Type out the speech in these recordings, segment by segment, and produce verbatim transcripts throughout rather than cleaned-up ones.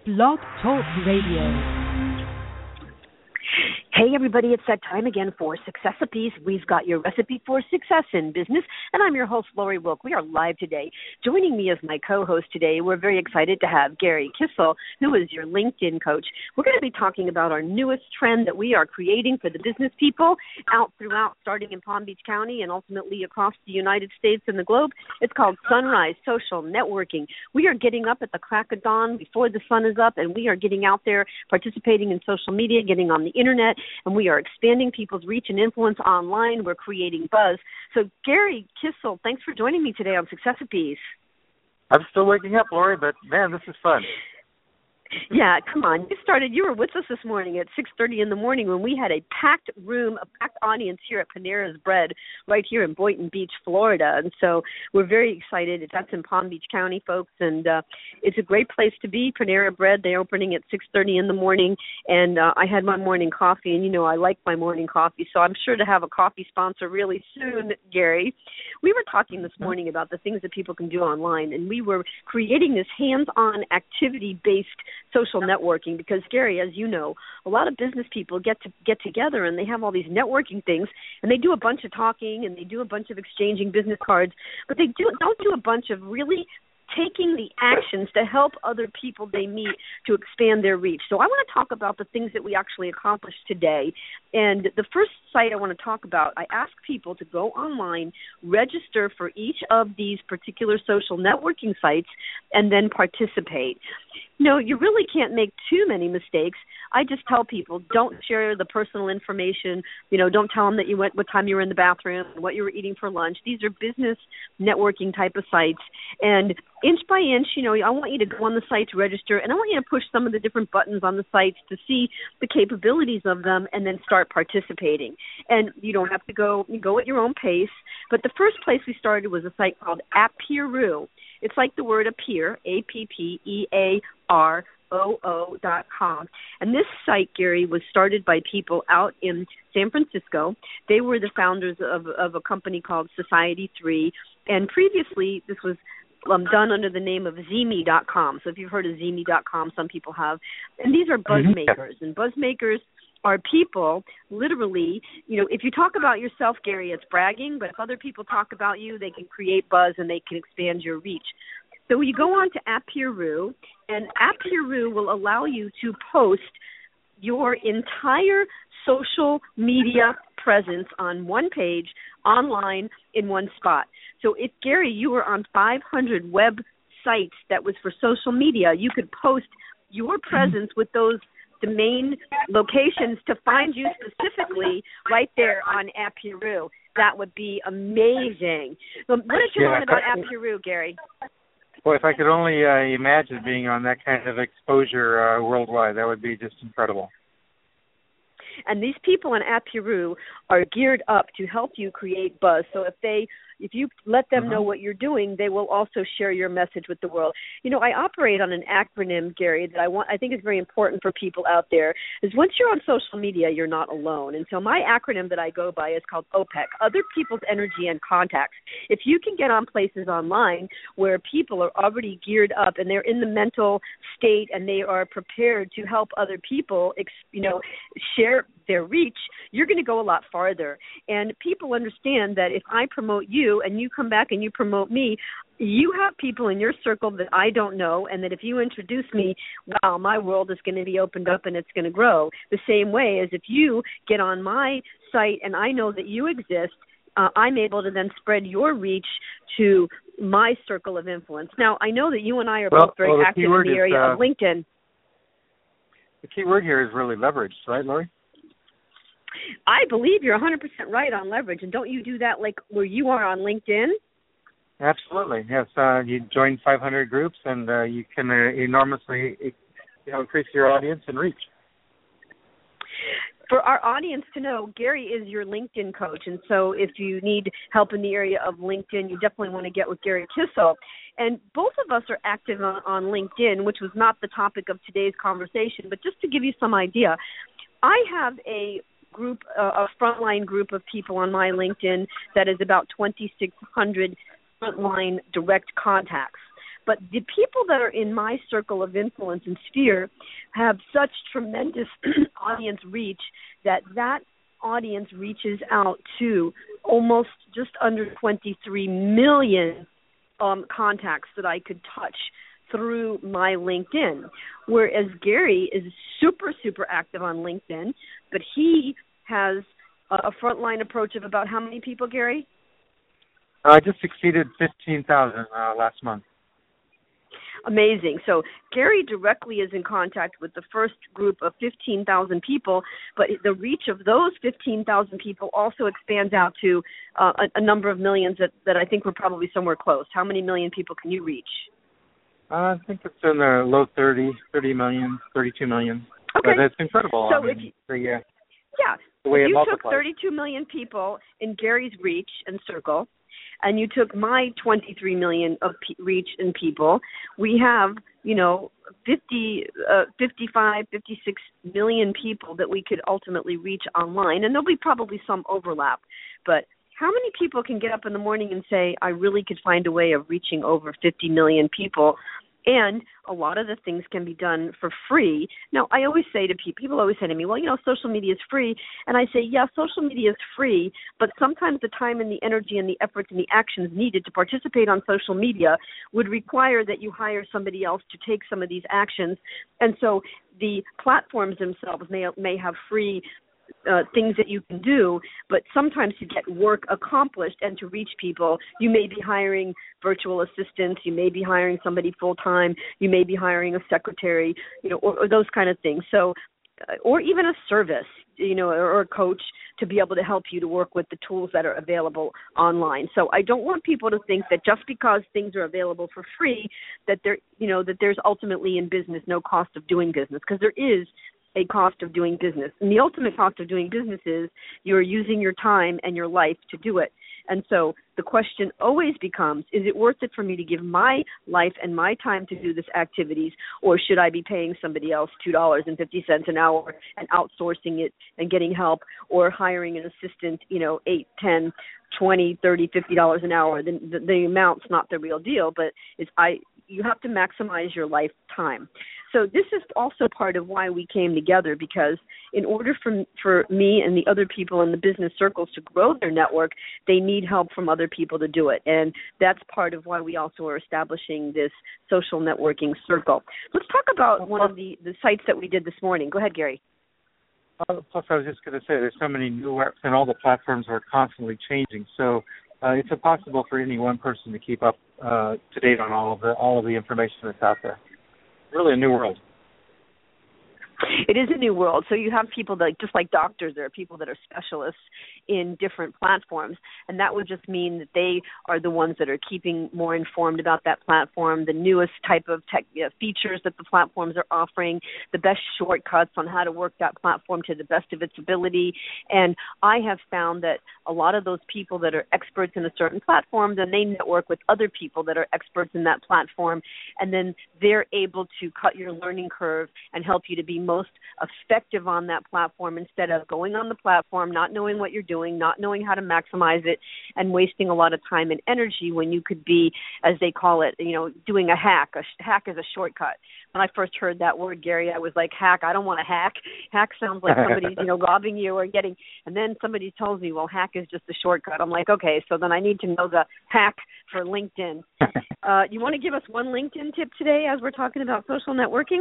Blog Talk Radio. Hey, everybody, it's that time again for Successopies. We've got your recipe for success in business, and I'm your host, Lori Wilk. We are live today. Joining me as my co-host today, we're very excited to have Gary Kissel, who is your LinkedIn coach. We're going to be talking about our newest trend that we are creating for the business people out throughout, starting in Palm Beach County and ultimately across the United States and the globe. It's called Sunrise Social Networking. We are getting up at the crack of dawn before the sun is up, and we are getting out there, participating in social media, getting on the internet, and we are expanding people's reach and influence online. We're creating buzz. So, Gary Kissel, thanks for joining me today on Successopies. I'm still waking up, Lori, but, man, this is fun. Yeah, come on. You started, you were with us this morning at six thirty in the morning when we had a packed room, a packed audience here at Panera's Bread right here in Boynton Beach, Florida. And so we're very excited. That's in Palm Beach County, folks, and uh, it's a great place to be. Panera Bread, they're opening at six thirty in the morning, and uh, I had my morning coffee, and, you know, I like my morning coffee, so I'm sure to have a coffee sponsor really soon, Gary. We were talking this morning about the things that people can do online, and we were creating this hands-on activity-based social networking because, Gary, as you know, a lot of business people get to get together and they have all these networking things and they do a bunch of talking and they do a bunch of exchanging business cards, but they do don't do a bunch of really taking the actions to help other people they meet to expand their reach. So I want to talk about the things that we actually accomplished today. And the first site I want to talk about, I ask people to go online, register for each of these particular social networking sites, and then participate. No, you really can't make too many mistakes. I just tell people, don't share the personal information. You know, don't tell them that you went, what time you were in the bathroom, what you were eating for lunch. These are business networking type of sites. And inch by inch, you know, I want you to go on the site to register, and I want you to push some of the different buttons on the sites to see the capabilities of them and then start participating. And you don't have to go, you go at your own pace. But the first place we started was a site called Appearoo. It's like the word appear, A P P E A R O O dot com. And this site, Gary, was started by people out in San Francisco. They were the founders of, of a company called Society three. And previously, this was um, done under the name of Zeme dot com. So if you've heard of Zeme dot com, some people have. And these are buzz makers. And buzz makers are people, literally, you know, if you talk about yourself, Gary, it's bragging, but if other people talk about you, they can create buzz and they can expand your reach. So you go on to Appearoo, and Appearoo will allow you to post your entire social media presence on one page, online, in one spot. So if, Gary, you were on five hundred websites that was for social media, you could post your presence with those domain locations to find you specifically right there on Appearoo. That would be amazing. So what did you yeah, learn about Appearoo, Gary? Well, if I could only uh, imagine being on that kind of exposure uh, worldwide, that would be just incredible. And these people on Appearoo are geared up to help you create buzz. So if they, if you let them mm-hmm. know what you're doing, they will also share your message with the world. You know, I operate on an acronym, Gary, that I want. I think is very important for people out there. Is once you're on social media, you're not alone. And so my acronym that I go by is called O P E C, Other People's Energy and Contacts. If you can get on places online where people are already geared up and they're in the mental state and they are prepared to help other people, you know, share their reach, you're going to go a lot farther. And people understand that if I promote you and you come back and you promote me, you have people in your circle that I don't know, and that if you introduce me, wow, my world is going to be opened up and it's going to grow. The same way as if you get on my site and I know that you exist, uh, I'm able to then spread your reach to my circle of influence. Now, I know that you and I are well, both very well, active in the area is, uh, of LinkedIn. The key word here is really leverage, right, Lori? I believe you're one hundred percent right on leverage. And don't you do that like where you are on LinkedIn? Absolutely, yes. Uh, you join five hundred groups and uh, you can uh, enormously you know, increase your audience and reach. For our audience to know, Gary is your LinkedIn coach. And so if you need help in the area of LinkedIn, you definitely want to get with Gary Kissel. And both of us are active on, on LinkedIn, which was not the topic of today's conversation. But just to give you some idea, I have a group, uh, a frontline group of people on my LinkedIn that is about twenty-six hundred frontline direct contacts. But the people that are in my circle of influence and sphere have such tremendous audience reach that that audience reaches out to almost just under twenty-three million um, contacts that I could touch through my LinkedIn, whereas Gary is super, super active on LinkedIn, but he has a frontline approach of about how many people, Gary? I just exceeded fifteen thousand uh, last month. Amazing. So Gary directly is in contact with the first group of fifteen thousand people, but the reach of those fifteen thousand people also expands out to uh, a, a number of millions that, that I think we're probably somewhere close. How many million people can you reach? Uh, I think it's in the low thirty, thirty million, thirty-two million. Okay. But it's incredible. So I mean, if you, the, uh, yeah, the way if it you multiplies. took thirty-two million people in Gary's reach and circle, and you took my twenty-three million of p- reach and people, we have, you know, fifty, uh, fifty-five, fifty-six million people that we could ultimately reach online, and there'll be probably some overlap. But how many people can get up in the morning and say, I really could find a way of reaching over fifty million people? And a lot of the things can be done for free. Now, I always say to people, people always say to me, well, you know, social media is free. And I say, yeah, social media is free, but sometimes the time and the energy and the efforts and the actions needed to participate on social media would require that you hire somebody else to take some of these actions. And so the platforms themselves may may have free Uh, things that you can do, but sometimes to get work accomplished and to reach people, you may be hiring virtual assistants, you may be hiring somebody full-time, you may be hiring a secretary, you know, or, or those kind of things. So, uh, or even a service, you know, or, or a coach to be able to help you to work with the tools that are available online. So I don't want people to think that just because things are available for free, that there, you know, that there's ultimately in business no cost of doing business, because there is a cost of doing business. And the ultimate cost of doing business is you're using your time and your life to do it. And so the question always becomes, is it worth it for me to give my life and my time to do this activities, or should I be paying somebody else two dollars and fifty cents an hour and outsourcing it and getting help, or hiring an assistant, you know, eight, ten, twenty, thirty, fifty dollars an hour? The, the, the amount's not the real deal, but it's, I, you have to maximize your lifetime. So this is also part of why we came together, because in order for for me and the other people in the business circles to grow their network, they need help from other people to do it. And that's part of why we also are establishing this social networking circle. Let's talk about one of the, the sites that we did this morning. Go ahead, Gary. Uh, plus, I was just going to say, there's so many new apps, and all the platforms are constantly changing. So uh, it's impossible for any one person to keep up uh, to date on all of the all of the information that's out there. Really a new world. It is a new world. So you have people that, just like doctors, there are people that are specialists in different platforms, and that would just mean that they are the ones that are keeping more informed about that platform, the newest type of tech uh, features that the platforms are offering, the best shortcuts on how to work that platform to the best of its ability. And I have found that a lot of those people that are experts in a certain platform, then they network with other people that are experts in that platform, and then they're able to cut your learning curve and help you to be most effective on that platform, instead of going on the platform, not knowing what you're doing, not knowing how to maximize it, and wasting a lot of time and energy when you could be, as they call it, you know, doing a hack. A sh- hack is a shortcut. When I first heard that word, Gary, I was like, hack, I don't want to hack. Hack sounds like somebody's, you know, robbing you or getting, and then somebody tells me, well, hack is just a shortcut. I'm like, okay, so then I need to know the hack for LinkedIn. Uh, you want to give us one LinkedIn tip today as we're talking about social networking?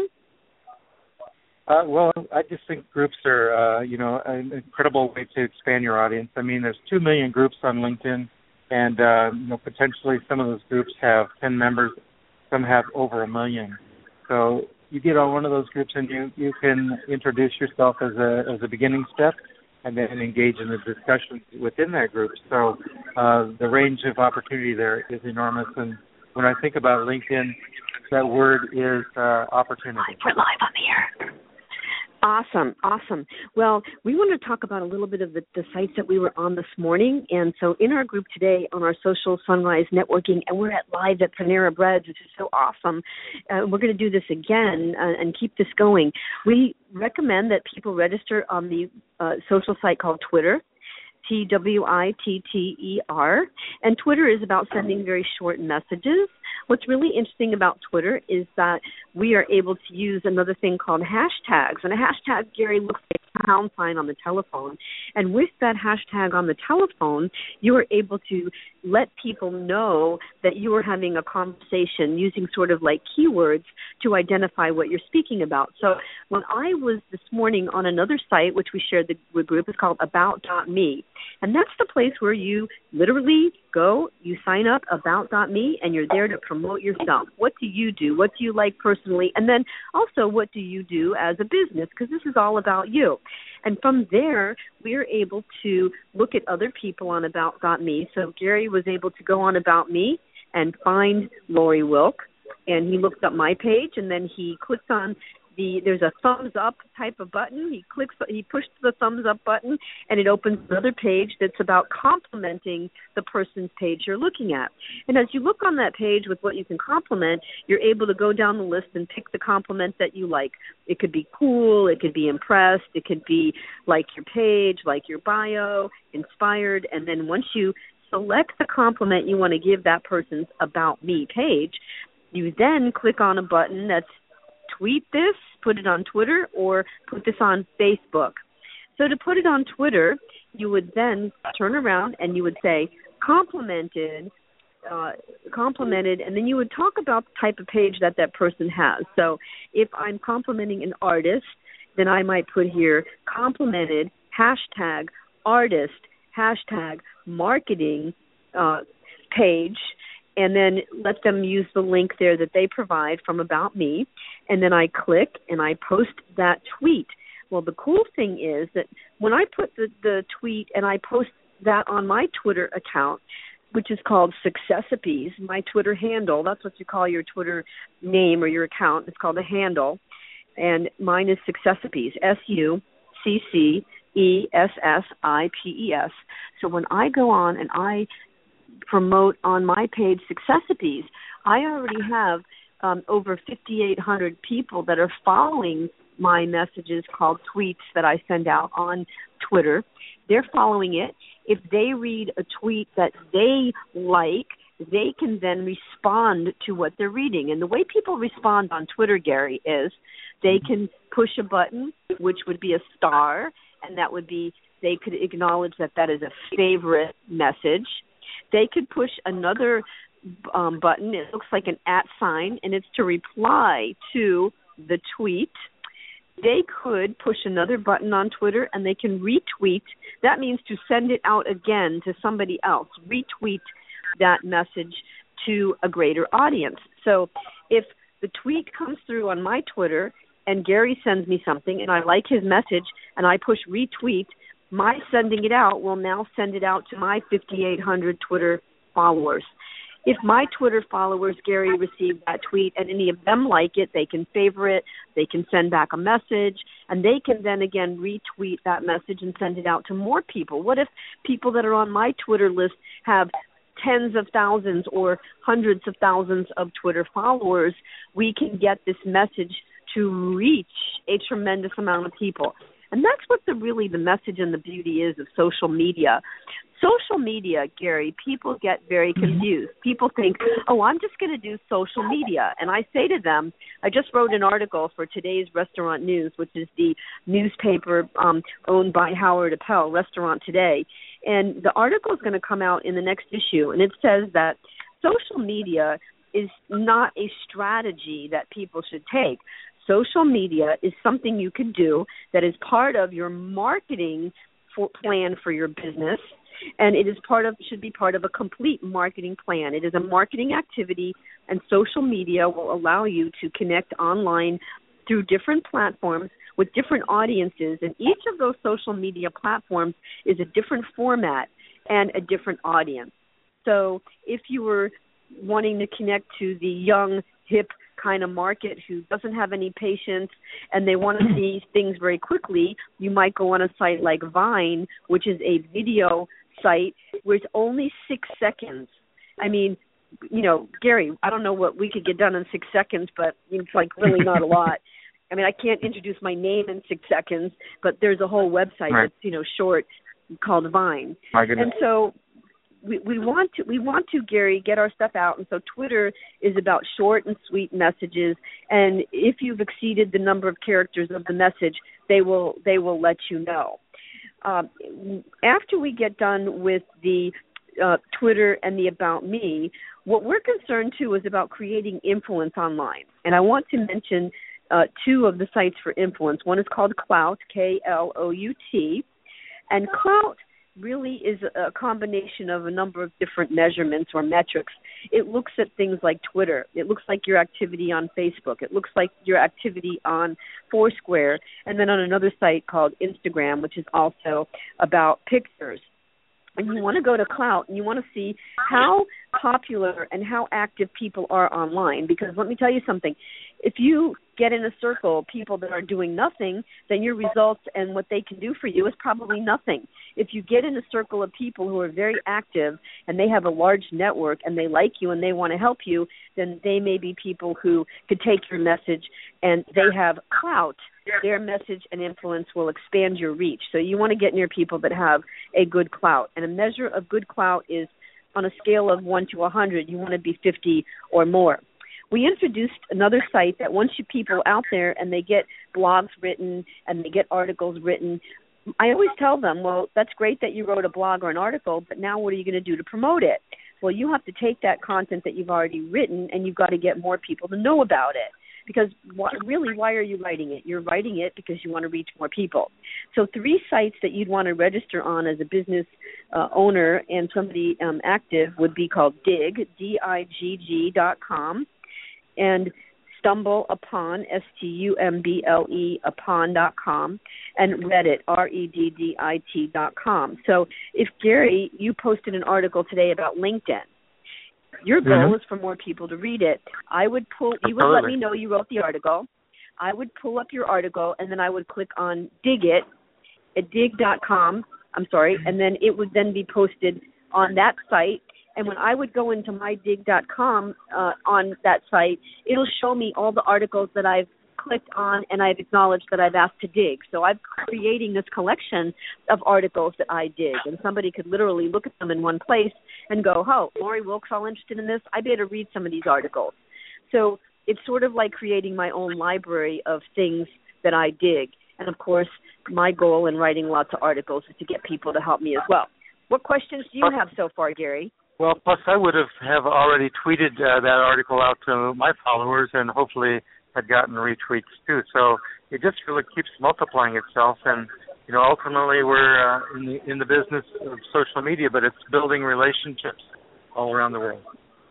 Uh, well, I just think groups are, uh, you know, an incredible way to expand your audience. I mean, there's two million groups on LinkedIn, and, uh, you know, potentially some of those groups have ten members, some have over a million. So you get on one of those groups and you, you can introduce yourself as a as a beginning step, and then engage in the discussion within that group. So uh, the range of opportunity there is enormous. And when I think about LinkedIn, that word is uh, opportunity. We're live on the air. Awesome, awesome. Well, we want to talk about a little bit of the, the sites that we were on this morning. And so in our group today on our Social Sunrise Networking, and we're at live at Panera Bread, which is so awesome. Uh, we're going to do this again uh, and keep this going. We recommend that people register on the uh, social site called Twitter. T W I T T E R. And Twitter is about sending very short messages. What's really interesting about Twitter is that we are able to use another thing called hashtags. And a hashtag, Gary, looks like a pound sign on the telephone. And with that hashtag on the telephone, you are able to let people know that you are having a conversation using sort of like keywords to identify what you're speaking about. So when I was this morning on another site, which we shared the group, it's called about dot me. And that's the place where you literally go, you sign up, about dot me, and you're there to promote yourself. What do you do? What do you like personally? And then also, what do you do as a business? Because this is all about you. And from there, we're able to look at other people on about dot me. So Gary was able to go on About Me and find Lori Wilk, and he looked up my page, and then he clicked on the, there's a thumbs up type of button. He clicks, he pushed the thumbs up button, and it opens another page that's about complimenting the person's page you're looking at. And as you look on that page with what you can compliment, you're able to go down the list and pick the compliment that you like. It could be cool, it could be impressed, it could be like your page, like your bio, inspired, and then once you select the compliment you want to give that person's About Me page, you then click on a button that's tweet this, put it on Twitter, or put this on Facebook. So to put it on Twitter, you would then turn around and you would say, complimented, uh, complimented, and then you would talk about the type of page that that person has. So if I'm complimenting an artist, then I might put here, complimented, hashtag, artist, hashtag, marketing uh, page, and then let them use the link there that they provide from About Me, and then I click and I post that tweet. Well, the cool thing is that when I put the, the tweet and I post that on my Twitter account, which is called Successopies, my Twitter handle, that's what you call your Twitter name or your account, it's called a handle, and mine is Successopies, S U C C E S S I P E S. So when I go on and I promote on my page Successopies, I already have um, over fifty-eight hundred people that are following my messages called tweets that I send out on Twitter. They're following it. If they read a tweet that they like, they can then respond to what they're reading. And the way people respond on Twitter, Gary, is they can push a button, which would be a star, and that would be, they could acknowledge that that is a favorite message. They could push another um, button. It looks like an at sign, and it's to reply to the tweet. They could push another button on Twitter, and they can retweet. That means to send it out again to somebody else, retweet that message to a greater audience. So if the tweet comes through on my Twitter and Gary sends me something and I like his message and I push retweet, my sending it out will now send it out to my fifty-eight hundred Twitter followers. If my Twitter followers, Gary, receive that tweet and any of them like it, they can favorite, they can send back a message, and they can then again retweet that message and send it out to more people. What if people that are on my Twitter list have tens of thousands or hundreds of thousands of Twitter followers? We can get this message to reach a tremendous amount of people. And that's what the really the message and the beauty is of social media. Social media, Gary, people get very confused. People think, oh, I'm just going to do social media. And I say to them, I just wrote an article for today's Restaurant News, which is the newspaper um, owned by Howard Appel, Restaurant Today. And the article is going to come out in the next issue. And it says that social media is not a strategy that people should take. Social media is something you can do that is part of your marketing for, plan for your business, and it is part of should be part of a complete marketing plan. It is a marketing activity, and social media will allow you to connect online through different platforms with different audiences, and each of those social media platforms is a different format and a different audience. So if you were wanting to connect to the young, hip kind of market who doesn't have any patience and they want to see things very quickly, you might go on a site like Vine, which is a video site where it's only six seconds. I mean, you know, Gary, I don't know what we could get done in six seconds, but it's like really not a lot. I mean, I can't introduce my name in six seconds, but there's a whole website right. that's, you know, short. called Vine. My goodness. And so we, we want to we want to, Gary, get our stuff out. And so Twitter is about short and sweet messages. And if you've exceeded the number of characters of the message, they will they will let you know. Um, after we get done with the uh, Twitter and the About Me, what we're concerned too is about creating influence online. And I want to mention uh, two of the sites for influence. One is called Klout, K L O U T, and Klout really is a combination of a number of different measurements or metrics. It looks at things like Twitter. It looks like your activity on Facebook. It looks like your activity on Foursquare, and then on another site called Instagram, which is also about pictures. And you want to go to Klout and you want to see how popular and how active people are online. Because let me tell you something. If you get in a circle of people that are doing nothing, then your results and what they can do for you is probably nothing. If you get in a circle of people who are very active and they have a large network and they like you and they want to help you, then they may be people who could take your message and they have clout. Their message and influence will expand your reach. So you want to get near people that have a good clout. And a measure of good clout is on a scale of one to one hundred, you want to be fifty or more. We introduced another site that once you people out there and they get blogs written and they get articles written, I always tell them, well, that's great that you wrote a blog or an article, but now what are you going to do to promote it? Well, you have to take that content that you've already written and you've got to get more people to know about it. Because wh- really, why are you writing it? You're writing it because you want to reach more people. So three sites that you'd want to register on as a business uh, owner and somebody um, active would be called Digg, D I G G dot com, and Stumble Upon, S T U M B L E, upon dot com, and Reddit, R E D D I T dot com. So if, Gary, you posted an article today about LinkedIn, your goal mm-hmm. is for more people to read it. I would pull, you would let me know you wrote the article. I would pull up your article, and then I would click on Dig It at digg dot com, I'm sorry, and then it would then be posted on that site. And when I would go into my digg dot com uh, on that site, it'll show me all the articles that I've clicked on and I've acknowledged that I've asked to dig. So I'm creating this collection of articles that I dig. And somebody could literally look at them in one place and go, oh, Lori Wilkes, all interested in this? I better read some of these articles. So it's sort of like creating my own library of things that I dig. And, of course, my goal in writing lots of articles is to get people to help me as well. What questions do you have so far, Gary? Well, plus I would have, have already tweeted uh, that article out to my followers and hopefully had gotten retweets too. So it just really keeps multiplying itself. And, you know, ultimately we're uh, in the in the business of social media, but it's building relationships all around the world.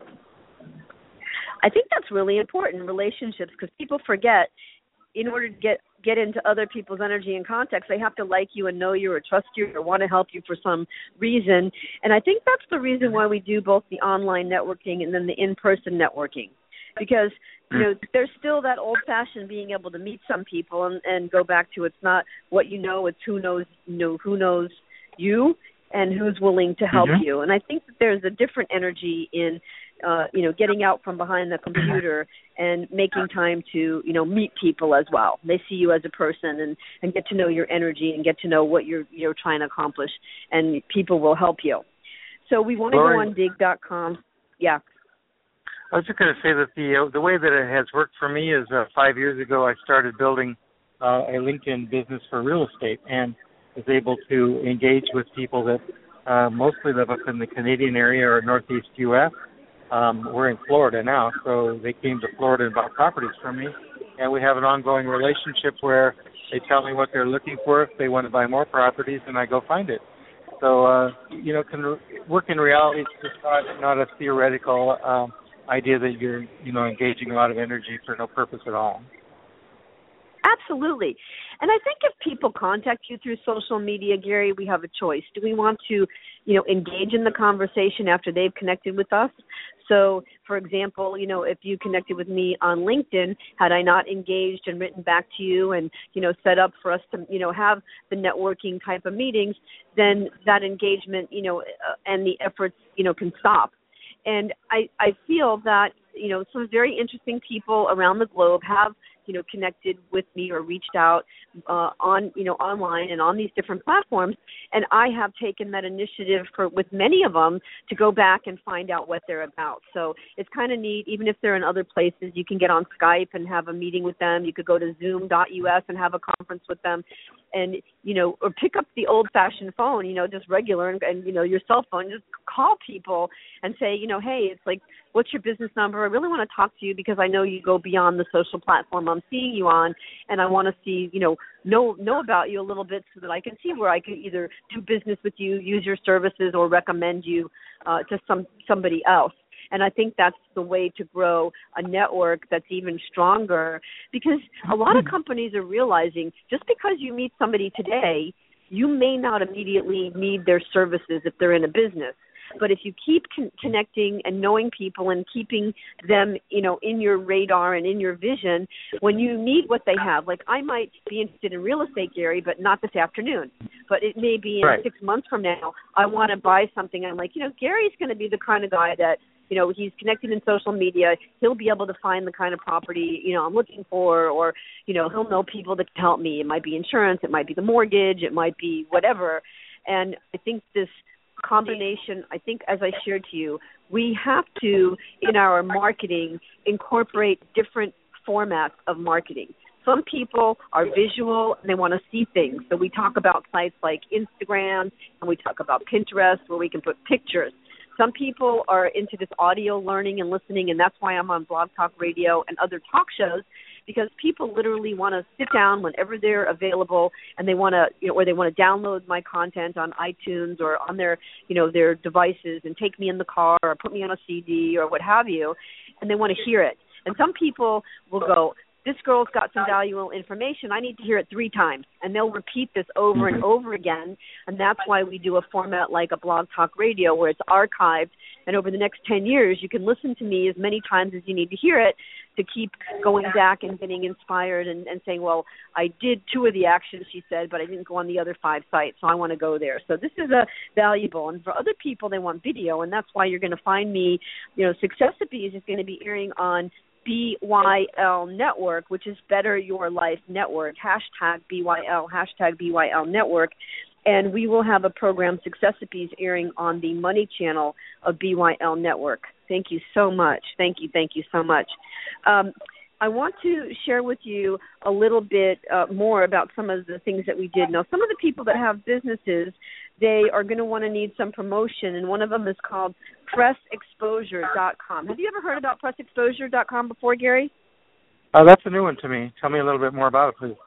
I think that's really important, relationships, because people forget in order to get, get into other people's energy and context, they have to like you and know you or trust you or want to help you for some reason. And I think that's the reason why we do both the online networking and then the in-person networking. Because, you know, there's still that old-fashioned being able to meet some people and, and go back to it's not what you know, it's who knows, you know, who knows you and who's willing to help mm-hmm. you. And I think that there's a different energy in, uh, you know, getting out from behind the computer and making time to, you know, meet people as well. They see you as a person and, and get to know your energy and get to know what you're you're trying to accomplish, and people will help you. So we want to go on digg dot com. Yeah. I was just going to say that the uh, the way that it has worked for me is uh, five years ago I started building uh, a LinkedIn business for real estate and was able to engage with people that uh, mostly live up in the Canadian area or Northeast U S Um, we're in Florida now, so they came to Florida and bought properties from me, and we have an ongoing relationship where they tell me what they're looking for if they want to buy more properties, and I go find it. So, uh, you know, can re- work in reality. It's just not, not a theoretical um, idea that you're, you know, engaging a lot of energy for no purpose at all. Absolutely. And I think if people contact you through social media, Gary, we have a choice. Do we want to, you know, engage in the conversation after they've connected with us? So, for example, you know, if you connected with me on LinkedIn, had I not engaged and written back to you and, you know, set up for us to, you know, have the networking type of meetings, then that engagement, you know, uh, and the efforts, you know, can stop. And I, I feel that, you know, some very interesting people around the globe have you know, connected with me or reached out uh, on, you know, online and on these different platforms. And I have taken that initiative for with many of them to go back and find out what they're about. So it's kind of neat. Even if they're in other places, you can get on Skype and have a meeting with them. You could go to zoom dot U S and have a conference with them. And, you know, or pick up the old-fashioned phone, you know, just regular, and, and, you know, your cell phone, just call people and say, you know, hey, it's like, what's your business number? I really want to talk to you because I know you go beyond the social platform I'm seeing you on, and I want to see, you know, know know about you a little bit so that I can see where I can either do business with you, use your services, or recommend you uh, to some somebody else. And I think that's the way to grow a network that's even stronger, because a lot of companies are realizing just because you meet somebody today, you may not immediately need their services if they're in a business. But if you keep con- connecting and knowing people and keeping them, you know, in your radar and in your vision, when you need what they have, like I might be interested in real estate, Gary, but not this afternoon. But it may be in right. six months from now, I want to buy something. I'm like, you know, Gary's going to be the kind of guy that, you know, he's connected in social media. He'll be able to find the kind of property, you know, I'm looking for, or, you know, he'll know people that can help me. It might be insurance. It might be the mortgage. It might be whatever. And I think this combination, I think, as I shared to you, we have to, in our marketing, incorporate different formats of marketing. Some people are visual and they want to see things. So we talk about sites like Instagram, and we talk about Pinterest where we can put pictures. Some people are into this audio learning and listening, and that's why I'm on Blog Talk Radio and other talk shows, because people literally want to sit down whenever they're available, and they want to, you know, or they want to download my content on iTunes or on their, you know, their devices and take me in the car or put me on a C D or what have you, and they want to hear it. And some people will go, this girl's got some valuable information. I need to hear it three times. And they'll repeat this over and over again. And that's why we do a format like a Blog Talk Radio where it's archived. And over the next ten years, you can listen to me as many times as you need to hear it to keep going back and getting inspired and, and saying, well, I did two of the actions, she said, but I didn't go on the other five sites, so I want to go there. So this is a valuable. And for other people, they want video. And that's why you're going to find me, you know, Success at Bees is going to be airing on B Y L Network, which is Better Your Life Network, hashtag B Y L, hashtag B Y L Network. And we will have a program, Success at Bees, airing on the Money Channel of B Y L Network. Thank you so much. Thank you. Thank you so much. Um, I want to share with you a little bit uh, more about some of the things that we did. Now, some of the people that have businesses, they are going to want to need some promotion, and one of them is called press exposure dot com. Have you ever heard about press exposure dot com before, Gary? Uh, that's a new one to me. Tell me a little bit more about it, please.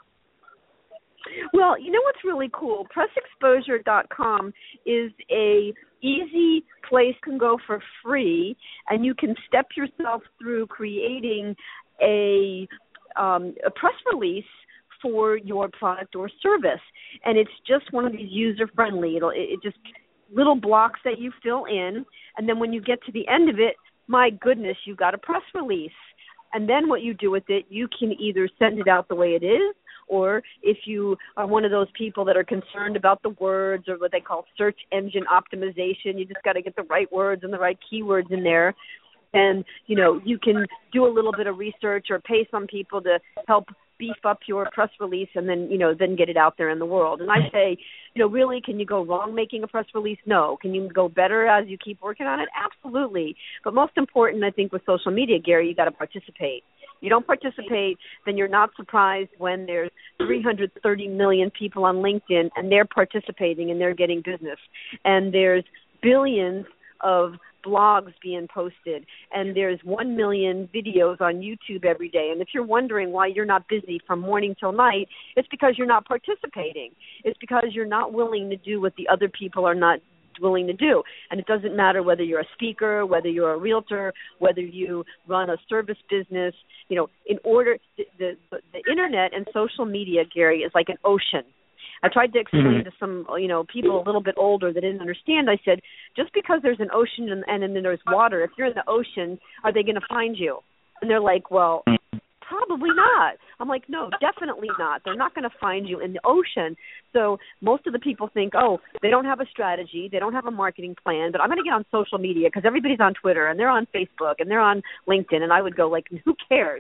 Well, you know what's really cool? press exposure dot com is a easy place you can go for free, and you can step yourself through creating a um, a press release for your product or service. And it's just one of these user-friendly, it'll, it, it just little blocks that you fill in, and then when you get to the end of it, my goodness, you've got a press release. And then what you do with it, you can either send it out the way it is, or if you are one of those people that are concerned about the words or what they call search engine optimization, you just got to get the right words and the right keywords in there. And, you know, you can do a little bit of research or pay some people to help beef up your press release and then, you know, then get it out there in the world. And I say, you know, really, can you go wrong making a press release? No. Can you go better as you keep working on it? Absolutely. But most important, I think, with social media, Gary, you got to participate. You don't participate, then you're not surprised when there's three hundred thirty million people on LinkedIn and they're participating and they're getting business. And there's billions of blogs being posted, and there's one million videos on YouTube every day. And if you're wondering why you're not busy from morning till night, it's because you're not participating. It's because you're not willing to do what the other people are not willing to do. And it doesn't matter whether you're a speaker, whether you're a realtor, whether you run a service business. You know, in order, the, the, the internet and social media, Gary, is like an ocean. I tried to explain mm-hmm. to some, you know, people a little bit older that didn't understand. I said, just because there's an ocean and, and then there's water, if you're in the ocean, are they going to find you? And they're like, well, probably not. I'm like, no, definitely not. They're not going to find you in the ocean. So most of the people think, oh, they don't have a strategy, they don't have a marketing plan, but I'm going to get on social media because everybody's on Twitter and they're on Facebook and they're on LinkedIn. And I would go like, who cares?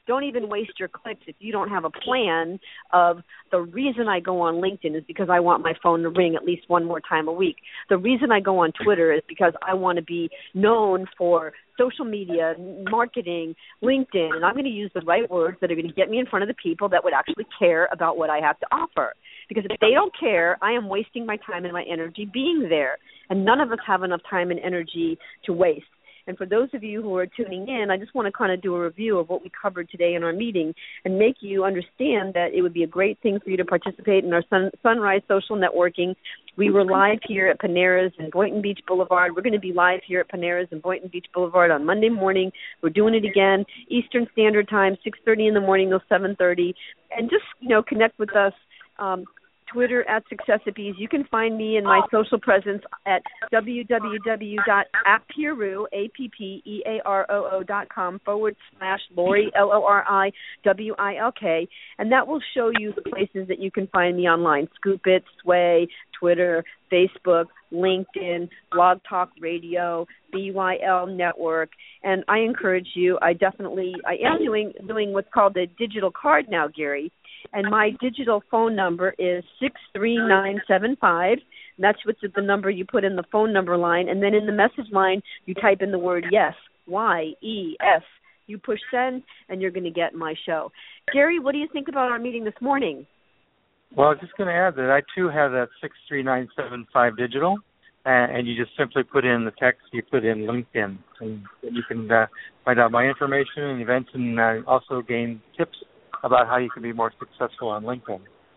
don't even waste your clicks if you don't have a plan of the reason I go on LinkedIn is because I want my phone to ring at least one more time a week. The reason I go on Twitter is because I want to be known for social media, marketing, LinkedIn, and I'm going to use the right words that are going to get me in front of the people that would actually care about what I have to offer. Because if they don't care, I am wasting my time and my energy being there. And none of us have enough time and energy to waste. And for those of you who are tuning in, I just want to kind of do a review of what we covered today in our meeting and make you understand that it would be a great thing for you to participate in our sun, Sunrise Social Networking. We were live here at Panera's and Boynton Beach Boulevard. We're going to be live here at Panera's and Boynton Beach Boulevard on Monday morning. We're doing it again, Eastern Standard Time, six thirty in the morning till seven thirty. And just, you know, connect with us. Um, Twitter at Successopees. You can find me and my social presence at www.appearoo, A P P E A R O O dot com forward slash Lori, L O R I W I L K, and that will show you the places that you can find me online. Scoop It, Sway, Twitter, Facebook, LinkedIn, Blog Talk Radio, B Y L Network, and I encourage you, I definitely, I am doing, doing what's called a digital card now, Gary. And my digital phone number is six three nine seven five. And that's what's the number you put in the phone number line. And then in the message line, you type in the word yes, Y E S. You push send, and you're going to get my show. Gary, what do you think about our meeting this morning? Well, I was just going to add that I, too, have that six three nine seven five digital. Uh, and you just simply put in the text, you put in LinkedIn. And you can uh, find out my information and events and uh, also gain tips about how you can be more successful on LinkedIn.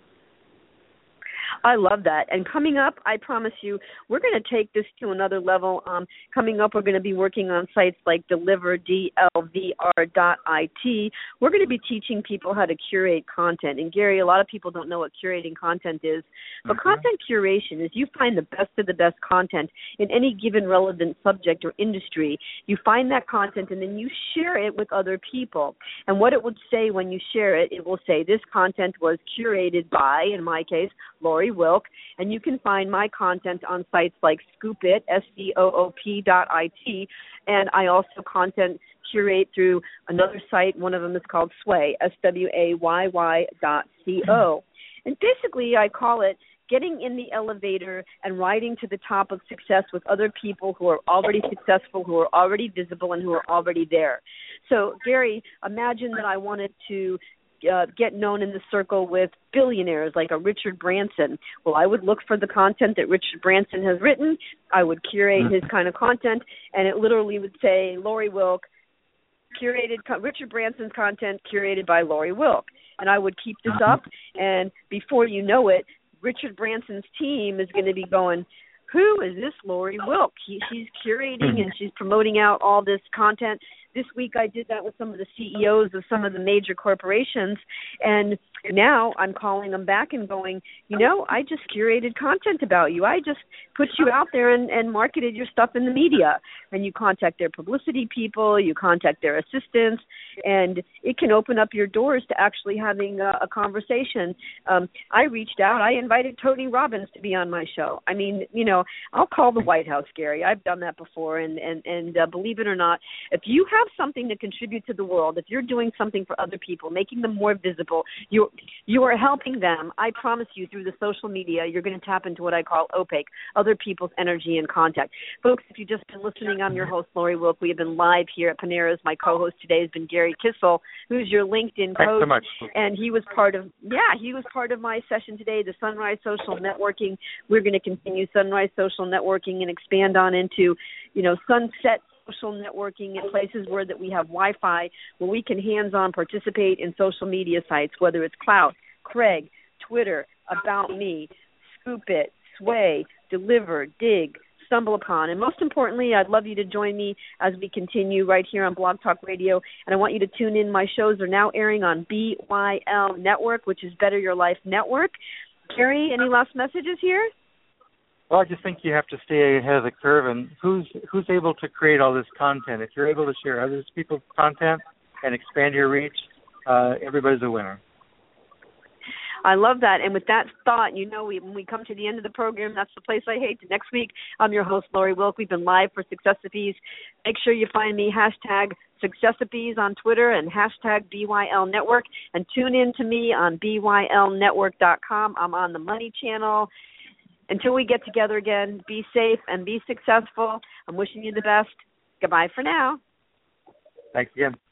I love that. And coming up, I promise you, we're going to take this to another level. Um, coming up, we're going to be working on sites like Deliver, D L V R dot I T. We're going to be teaching people how to curate content. And, Gary, a lot of people don't know what curating content is. But mm-hmm. content curation is you find the best of the best content in any given relevant subject or industry. You find that content, and then you share it with other people. And what it would say when you share it, it will say this content was curated by, in my case, Lori Wilk, and you can find my content on sites like Scoop It, S C O O P dot I T, and I also content curate through another site. One of them is called Sway, S W A Y Y dot C O. And basically I call it getting in the elevator and riding to the top of success with other people who are already successful, who are already visible, and who are already there. So, Gary, imagine that I wanted to Uh, get known in the circle with billionaires like a Richard Branson. Well, I would look for the content that Richard Branson has written. I would curate his kind of content, and it literally would say, Lori Wilk, curated, Richard Branson's content curated by Lori Wilk. And I would keep this up, and before you know it, Richard Branson's team is going to be going, who is this Lori Wilk? He, she's curating and she's promoting out all this content. This week I did that with some of the C E Os of some of the major corporations, and now I'm calling them back and going, you know, I just curated content about you. I just put you out there and, and marketed your stuff in the media. And you contact their publicity people, you contact their assistants, and it can open up your doors to actually having a, a conversation. Um, I reached out. I invited Tony Robbins to be on my show. I mean, you know, I'll call the White House, Gary. I've done that before, and, and, and uh, believe it or not, if you have something to contribute to the world, if you're doing something for other people, making them more visible, you you are helping them. I promise you, through the social media, you're going to tap into what I call opaque, other people's energy and contact. Folks, if you've just been listening, I'm your host, Lori Wilk. We have been live here at Panera's. My co-host today has been Gary Kissel, who's your LinkedIn coach. Thanks so much. And he was part of, yeah, he was part of my session today, the Sunrise Social Networking. We're going to continue Sunrise Social Networking and expand on into, you know, sunset social networking in places where that we have Wi-Fi, where we can hands-on participate in social media sites, whether it's Clout, Craig, Twitter, About Me, Scoop It, Sway, Deliver, Dig, Stumble Upon. And most importantly, I'd love you to join me as we continue right here on Blog Talk Radio. And I want you to tune in. My shows are now airing on B Y L Network, which is Better Your Life Network. Carrie, any last messages here? Well, I just think you have to stay ahead of the curve, and who's who's able to create all this content? If you're able to share other people's content and expand your reach, uh, everybody's a winner. I love that. And with that thought, you know, we, when we come to the end of the program, that's the place I hate. Next week, I'm your host, Lori Wilk. We've been live for Successopees. Make sure you find me, hashtag Success of Bees on Twitter and hashtag B Y L Network. And tune in to me on B Y L network dot com. I'm on the Money Channel. Until we get together again, be safe and be successful. I'm wishing you the best. Goodbye for now. Thanks again.